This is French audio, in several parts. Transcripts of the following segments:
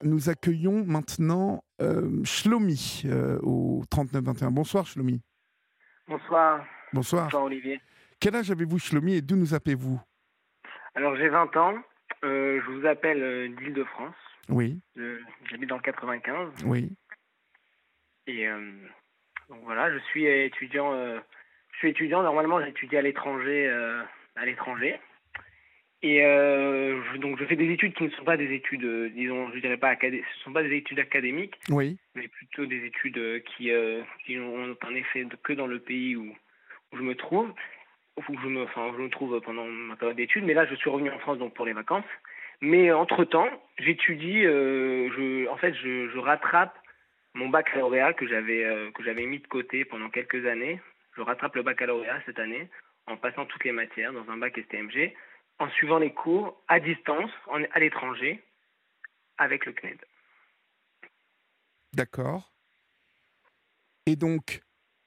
Nous accueillons maintenant Shlomi au 39-21. Bonsoir Shlomi. Bonsoir. Bonsoir. Bonsoir Olivier. Quel âge avez-vous Shlomi et d'où nous appelez-vous? Alors j'ai 20 ans, je vous appelle d'Île-de-France. Oui, J'habite dans le 95 oui. et donc voilà, je suis étudiant, normalement j'étudie à l'étranger et donc je fais des études qui ne sont pas des études, disons, je dirais pas ce sont pas des études académiques, Oui, mais plutôt des études qui ont un effet que dans le pays où je me trouve. Où je me trouve pendant ma période d'études, mais là je suis revenu en France donc pour les vacances. Mais entre-temps, j'étudie, je rattrape mon baccalauréat que j'avais mis de côté pendant quelques années. Je rattrape le baccalauréat cette année en passant toutes les matières dans un bac STMG, en suivant les cours à distance, à l'étranger, avec le CNED. d'accord. Et donc,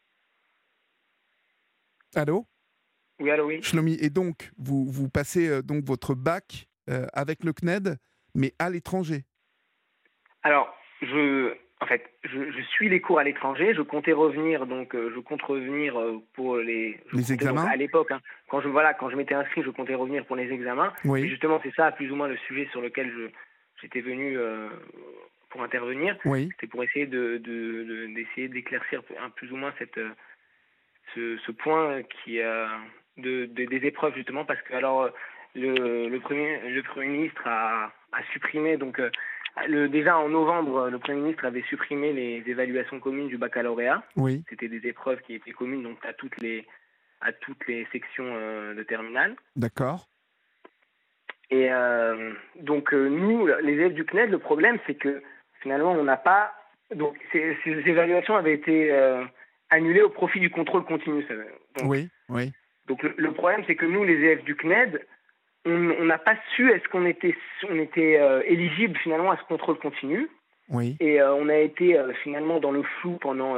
allô Oui, allô, oui. Shlomi, et donc, vous passez donc votre bac avec le CNED, mais à l'étranger. Alors, je suis les cours à l'étranger. Je comptais revenir, donc je compte revenir je Les comptais donc examens? à l'époque, hein, quand je m'étais inscrit, je comptais revenir pour les examens. Et Oui, justement, c'est ça plus ou moins le sujet sur lequel j'étais venu pour intervenir. oui, C'était pour essayer d'essayer d'éclaircir plus ou moins ce point des épreuves justement parce que alors le premier ministre a supprimé donc déjà en novembre le premier ministre avait supprimé les évaluations communes du baccalauréat. oui, C'était des épreuves qui étaient communes donc à toutes les sections de terminale. d'accord. Et nous, les élèves du CNED, le problème, c'est que finalement, on n'a pas. Donc, ces évaluations avaient été annulées au profit du contrôle continu. Donc, Oui, oui, le problème, c'est que nous, les élèves du CNED, on n'a pas su est-ce on était éligible finalement à ce contrôle continu. oui, Et on a été finalement dans le flou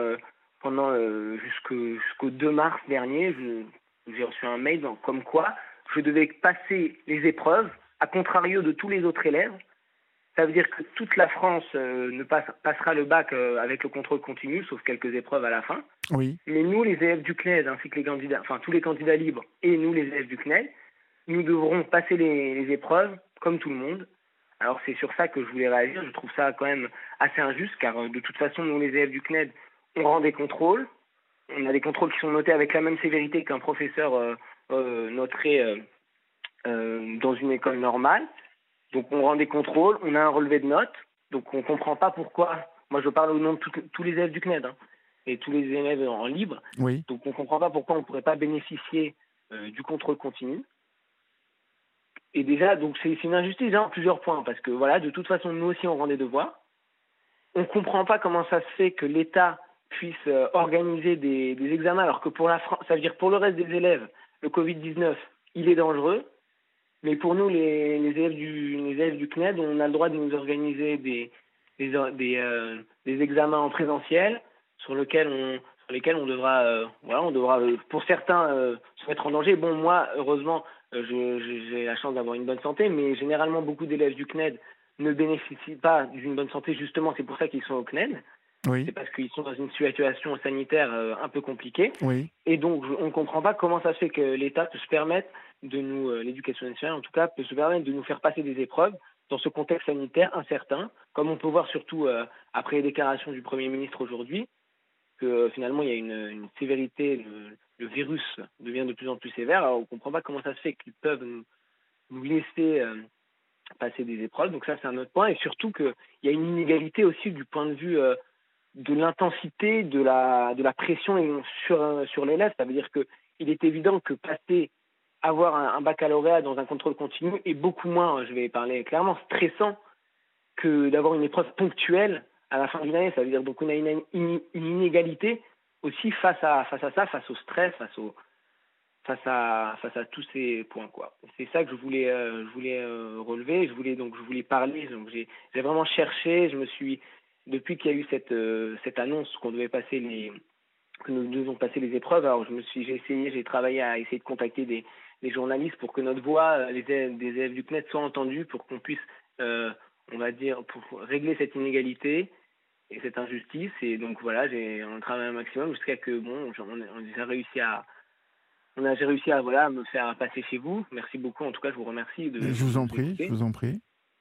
jusqu'au 2 mars dernier. J'ai reçu un mail comme quoi je devais passer les épreuves, à contrario de tous les autres élèves. Ça veut dire que toute la France passera le bac avec le contrôle continu, sauf quelques épreuves à la fin. oui. Mais nous, les élèves du CNED, ainsi que les candidats, enfin tous les candidats libres et nous, les élèves du CNED, nous devrons passer les épreuves comme tout le monde. Alors c'est sur ça que je voulais réagir. Je trouve ça quand même assez injuste car de toute façon, nous, les élèves du CNED, on rend des contrôles. On a des contrôles qui sont notés avec la même sévérité qu'un professeur noterait dans une école normale. Donc on rend des contrôles, on a un relevé de notes. Donc on ne comprend pas pourquoi. Moi je parle au nom de tous les élèves du CNED hein, et tous les élèves en libre. Oui. Donc on ne comprend pas pourquoi on ne pourrait pas bénéficier du contrôle continu. Et déjà, donc c'est une injustice en plusieurs points, parce que voilà, de toute façon, nous aussi, on rend des devoirs. On ne comprend pas comment ça se fait que l'État puisse organiser des examens, alors que pour la France, ça veut dire pour le reste des élèves, le Covid-19, il est dangereux. Mais pour nous, les élèves du CNED, on a le droit de nous organiser des examens en présentiel sur lesquels on devra pour certains, se mettre en danger. Bon, moi, heureusement, j'ai la chance d'avoir une bonne santé, mais généralement, beaucoup d'élèves du CNED ne bénéficient pas d'une bonne santé. Justement, c'est pour ça qu'ils sont au CNED. C'est Oui, parce qu'ils sont dans une situation sanitaire un peu compliquée. oui. Et donc, on ne comprend pas comment ça se fait que l'État peut se permettre de nous, l'éducation nationale en tout cas, peut se permettre de nous faire passer des épreuves dans ce contexte sanitaire incertain, comme on peut voir surtout après les déclarations du Premier ministre aujourd'hui, que finalement il y a une sévérité, le virus devient de plus en plus sévère. Alors on ne comprend pas comment ça se fait qu'ils peuvent nous laisser passer des épreuves. Donc ça, c'est un autre point. Et surtout qu'il y a une inégalité aussi du point de vue de l'intensité de la pression sur l'élève. Ça veut dire qu'il est évident que avoir un baccalauréat dans un contrôle continu est beaucoup moins, je vais parler clairement, stressant que d'avoir une épreuve ponctuelle à la fin d'une année. Ça veut dire donc on a une inégalité aussi face à ça, face au stress, face à tous ces points quoi. C'est ça que je voulais relever. Je voulais parler. Donc j'ai vraiment cherché. Depuis qu'il y a eu cette annonce que nous devons passer les épreuves. Alors j'ai travaillé à essayer de contacter des journalistes pour que notre voix, des élèves du CNED, soit entendue, pour qu'on puisse on va dire, pour régler cette inégalité et cette injustice. Et donc voilà, on travaille un maximum jusqu'à que j'ai réussi à voilà me faire passer chez vous. Merci beaucoup. En tout cas, je vous remercie de Je vous en nous prie, je écouter. vous en prie.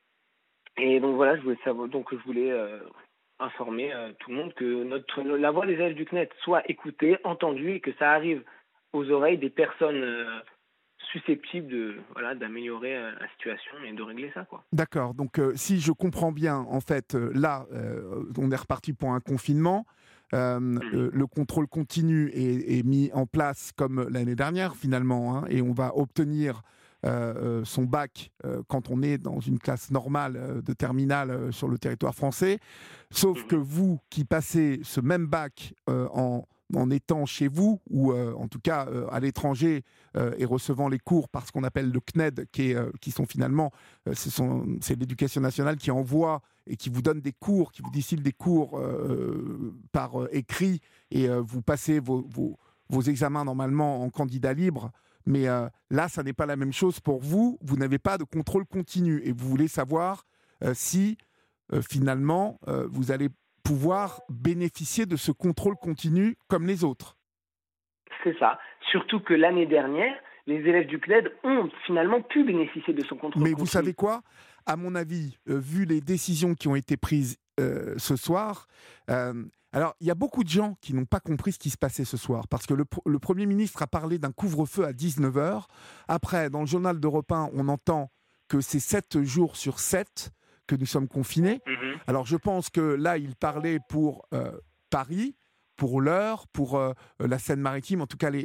Et donc voilà, je voulais informer tout le monde que la voix des élèves du CNED soit écoutée, entendue et que ça arrive aux oreilles des personnes susceptibles d'améliorer la situation et de régler ça, quoi. D'accord, donc si je comprends bien, en fait, là, on est reparti pour un confinement. Le contrôle continu est mis en place comme l'année dernière, finalement, hein, et on va obtenir son bac quand on est dans une classe normale de terminale sur le territoire français. Sauf que vous, qui passez ce même bac en étant chez vous, ou en tout cas à l'étranger, et recevant les cours par ce qu'on appelle le CNED, qui sont finalement, c'est l'éducation nationale qui envoie et qui vous donne des cours, qui vous distille des cours par écrit, et vous passez vos examens normalement en candidat libre. Mais là, ça n'est pas la même chose pour vous. Vous n'avez pas de contrôle continu et vous voulez savoir si finalement vous allez pouvoir bénéficier de ce contrôle continu comme les autres. C'est ça. Surtout que l'année dernière, les élèves du CNED ont finalement pu bénéficier de son contrôle Mais continu. vous savez quoi ? À mon avis, vu les décisions qui ont été prises ce soir, alors il y a beaucoup de gens qui n'ont pas compris ce qui se passait ce soir, parce que le Premier ministre a parlé d'un couvre-feu à 19h. Après, dans le journal d'Europe 1, on entend que c'est 7 jours sur 7 que nous sommes confinés. Alors je pense que là, il parlait pour Paris, pour l'Eure, pour la Seine-Maritime, en tout cas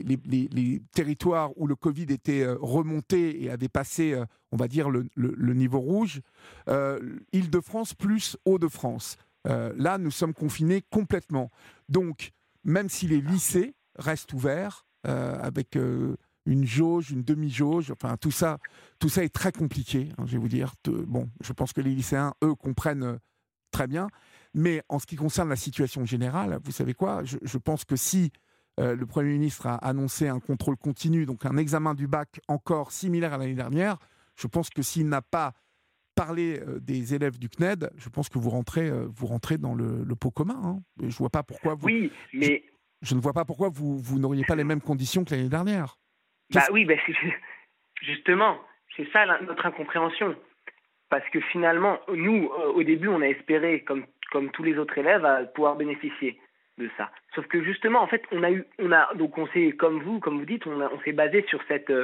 les territoires où le Covid était remonté et a dépassé, on va dire, le niveau rouge. Île-de-France plus Hauts-de-France. Là, nous sommes confinés complètement. Donc, même si les lycées restent ouverts avec une jauge, une demi-jauge, enfin tout ça est très compliqué, hein, je vais vous dire. Bon, je pense que les lycéens, eux, comprennent très bien. Mais en ce qui concerne la situation générale, vous savez quoi ? Je pense que si le Premier ministre a annoncé un contrôle continu, donc un examen du bac encore similaire à l'année dernière, je pense que s'il n'a pas parlé des élèves du CNED, je pense que vous rentrez dans le pot commun. Hein. Je vois pas pourquoi vous. Oui, mais je ne vois pas pourquoi vous n'auriez pas les mêmes conditions que l'année dernière. Justement, c'est ça notre incompréhension. Parce que finalement, nous, au début, on a espéré, comme tous les autres élèves, à pouvoir bénéficier de ça. Sauf que justement, en fait, on s'est, comme vous dites, on s'est basé sur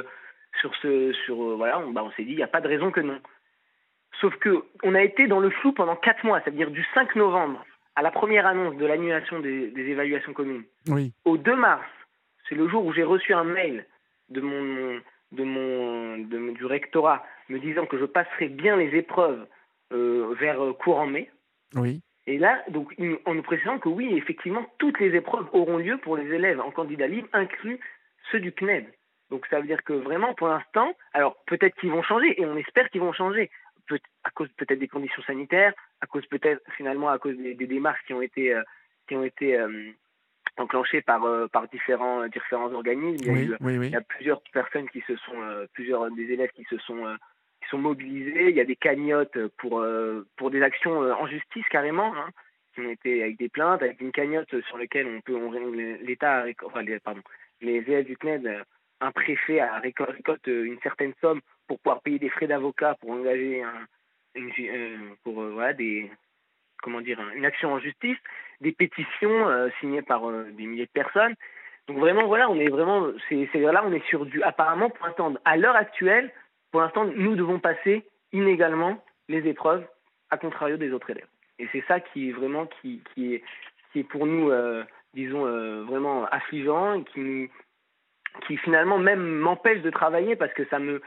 on s'est dit, il n'y a pas de raison que non. Sauf que on a été dans le flou pendant 4 mois, c'est-à-dire du 5 novembre à la première annonce de l'annulation des évaluations communes. Oui. Au 2 mars, c'est le jour où j'ai reçu un mail du rectorat me disant que je passerais bien les épreuves vers courant mai. Oui. Et là, donc, en nous précisant que oui, effectivement, toutes les épreuves auront lieu pour les élèves en candidat libre, inclus ceux du CNED. Donc ça veut dire que vraiment, pour l'instant, alors peut-être qu'ils vont changer, et on espère qu'ils vont changer, à cause peut-être des conditions sanitaires, à cause des démarches qui ont été enclenchées par différents organismes. Il y a plusieurs personnes plusieurs des élèves qui sont mobilisés. Il y a des cagnottes pour des actions en justice carrément, hein, qui ont été avec des plaintes, avec une cagnotte sur laquelle les élèves du CNED, un préfet récolte une certaine somme pour pouvoir payer des frais d'avocat pour engager une action en justice, des pétitions signées par des milliers de personnes. Donc vraiment, voilà, on est sur apparemment, pour l'instant, à l'heure actuelle, pour l'instant, nous devons passer inégalement les épreuves, à contrario des autres élèves. Et c'est ça qui est vraiment, qui est pour nous, vraiment affligeant, et qui finalement même m'empêche de travailler, parce que ça me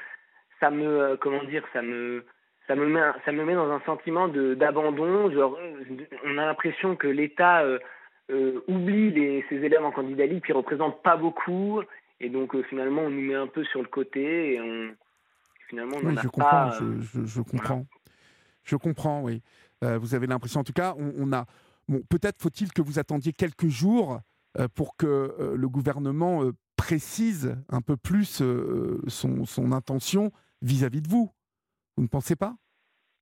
met dans un sentiment d'abandon. Genre, on a l'impression que l'État oublie ces élèves en candidat libre qui représentent pas beaucoup, et donc finalement on nous met un peu sur le côté, et on n'en a pas. Je comprends. Voilà. Je comprends, oui. Vous avez l'impression, en tout cas, peut-être faut-il que vous attendiez quelques jours pour que le gouvernement précise un peu plus son intention vis-à-vis de vous. Vous ne pensez pas ?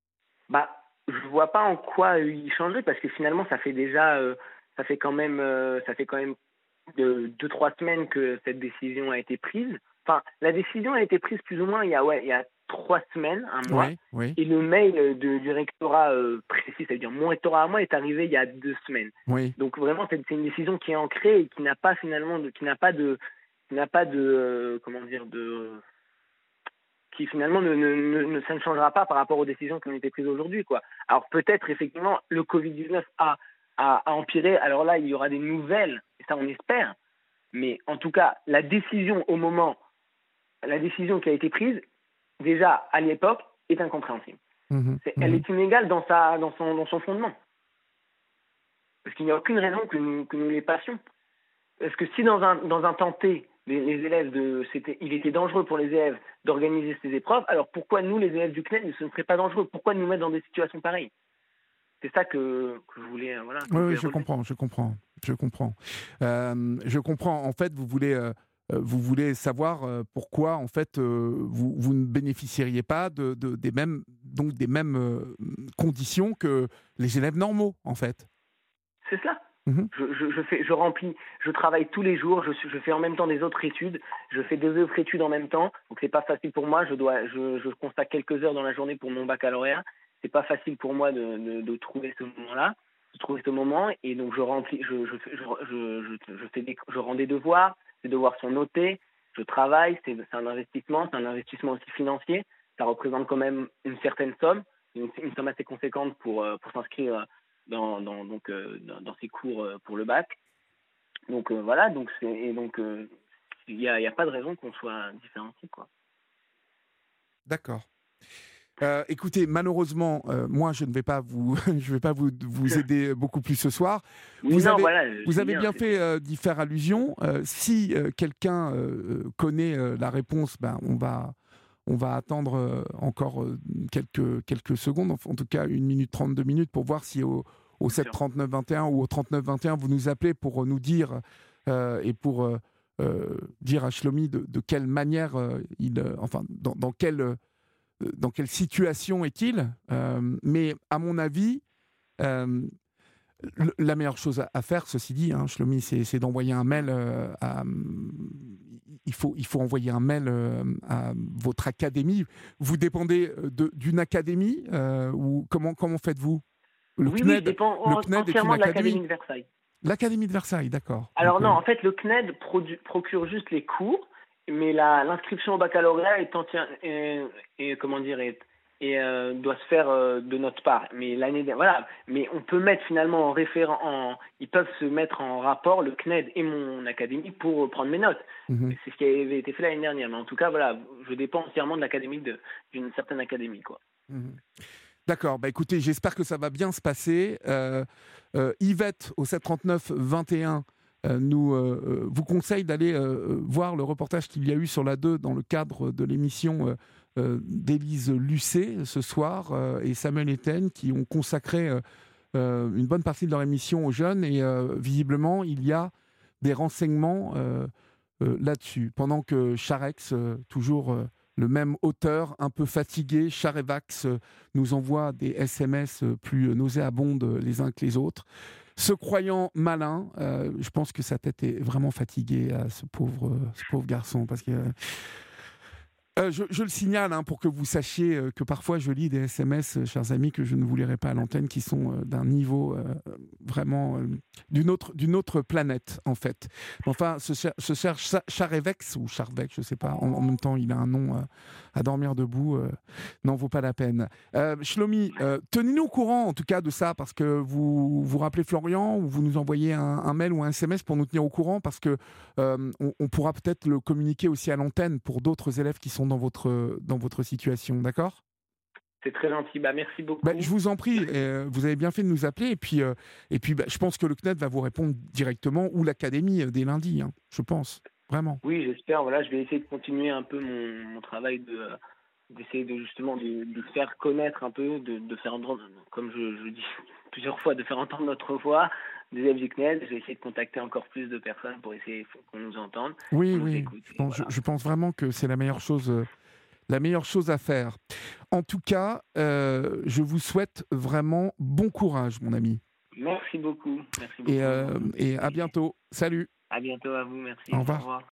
Bah, je vois pas en quoi il changerait parce que finalement ça fait quand même de 2-3 semaines que cette décision a été prise. Enfin, la décision a été prise plus ou moins il y a 3 semaines, un mois, Oui, oui, et le mail du rectorat précis, c'est-à-dire mon rectorat à moi, est arrivé il y a 2 semaines. oui. Donc vraiment, c'est une décision qui est ancrée et qui n'a pas finalement comment dire, qui finalement ça ne changera pas par rapport aux décisions qui ont été prises aujourd'hui, quoi. Alors peut-être effectivement le Covid-19 a empiré. Alors là, il y aura des nouvelles, et ça on espère. Mais en tout cas, la décision qui a été prise déjà à l'époque est incompréhensible. Mhm, Elle mhm. est inégale dans son fondement, parce qu'il n'y a aucune raison que nous les passions. Parce que si dans un temps T, les élèves il était dangereux pour les élèves d'organiser ces épreuves, alors pourquoi nous, les élèves du CNED, ce ne serait pas dangereux? Pourquoi nous mettre dans des situations pareilles? C'est ça que je voulais, que Oui, je oui, voulais je relever. comprends, je comprends, je comprends. Je comprends. En fait, vous voulez savoir pourquoi, en fait, vous ne bénéficieriez pas des mêmes conditions que les élèves normaux, en fait. C'est cela. Mhm. Je travaille tous les jours, je fais en même temps des autres études, je fais deux autres études en même temps, donc c'est pas facile pour moi. Je consacre quelques heures dans la journée pour mon baccalauréat. C'est pas facile pour moi de trouver ce moment-là, de trouver ce moment, et donc je remplis, je rends des devoirs, ces devoirs sont notés, je travaille, c'est un investissement aussi financier. Ça représente quand même une certaine somme, une somme assez conséquente pour s'inscrire dans ces cours pour le bac. Donc voilà, il y a pas de raison qu'on soit différencié, quoi. D'accord. Écoutez, malheureusement, moi, je ne vais pas je vais pas vous aider beaucoup plus ce soir. Oui, Vous non, avez, voilà, je vous sais avez bien, bien fait c'était. d'y faire allusion. Si quelqu'un connaît la réponse, ben, on va attendre encore quelques secondes, en tout cas 1 minute 30, 2 minutes, pour voir si au Bien 7 sûr. 39 21 ou au 39 21, vous nous appelez pour nous dire et pour dire à Shlomi de quelle manière enfin, dans quelle situation est-il. Mais à mon avis, euh, la meilleure chose à faire, ceci dit, hein, Shlomi, c'est d'envoyer un mail il faut envoyer un mail à votre académie. Vous dépendez d'une académie ou comment faites-vous? Le Oui, oui, je CNED, dépends le CNED est une entièrement de académie. l'Académie de Versailles. L'académie de Versailles, d'accord. Alors Donc, non, en fait, le CNED procure juste les cours, mais l'inscription au baccalauréat est entière, comment dire, doit se faire de notre part. Mais voilà, mais on peut mettre finalement ils peuvent se mettre en rapport, le CNED et mon académie, pour prendre mes notes. mhm, Mais c'est ce qui avait été fait l'année dernière. Mais en tout cas, voilà, je dépends entièrement de l'académie d'une certaine académie, quoi. mhm. D'accord, bah écoutez, j'espère que ça va bien se passer. Yvette, au 739 21, vous conseille d'aller voir le reportage qu'il y a eu sur la 2 dans le cadre de l'émission d'Élise Lucet ce soir et Samuel Etienne qui ont consacré une bonne partie de leur émission aux jeunes et visiblement, il y a des renseignements là-dessus. Pendant que Charex, toujours le même auteur, un peu fatigué, Charevax, nous envoie des SMS plus nauséabondes les uns que les autres. Se croyant malin, je pense que sa tête est vraiment fatiguée à ce pauvre garçon, parce que je le signale hein, pour que vous sachiez que parfois je lis des SMS, chers amis, que je ne vous lirai pas à l'antenne, qui sont d'un niveau vraiment d'une autre planète, en fait. Enfin, ce cher Charevex, ou Charvex, je ne sais pas, en même temps, il a un nom à dormir debout, n'en vaut pas la peine. Shlomi, tenez-nous au courant, en tout cas, de ça, parce que vous rappelez Florian, ou vous nous envoyez un mail ou un SMS pour nous tenir au courant, parce que on pourra peut-être le communiquer aussi à l'antenne pour d'autres élèves qui sont dans votre situation, d'accord? C'est très gentil. Bah, merci Ben, beaucoup. je vous en prie, vous avez bien fait de nous appeler, et puis je pense que le CNED va vous répondre directement, ou l'académie dès lundi, hein, je pense, vraiment. Oui, j'espère. Voilà, je vais essayer de continuer un peu mon travail d'essayer justement de faire connaître un peu, de faire entendre, comme je dis plusieurs fois, de faire entendre notre voix des élèves du CNED. Je vais essayer de contacter encore plus de personnes pour essayer qu'on nous entende, Oui, qu'on nous oui, écoute. Et voilà. je pense vraiment que c'est la meilleure chose à faire. En tout cas, je vous souhaite vraiment bon courage, mon ami. Merci beaucoup. Merci beaucoup. Et à bientôt. Salut. À bientôt à vous. Merci. Au revoir. Au revoir.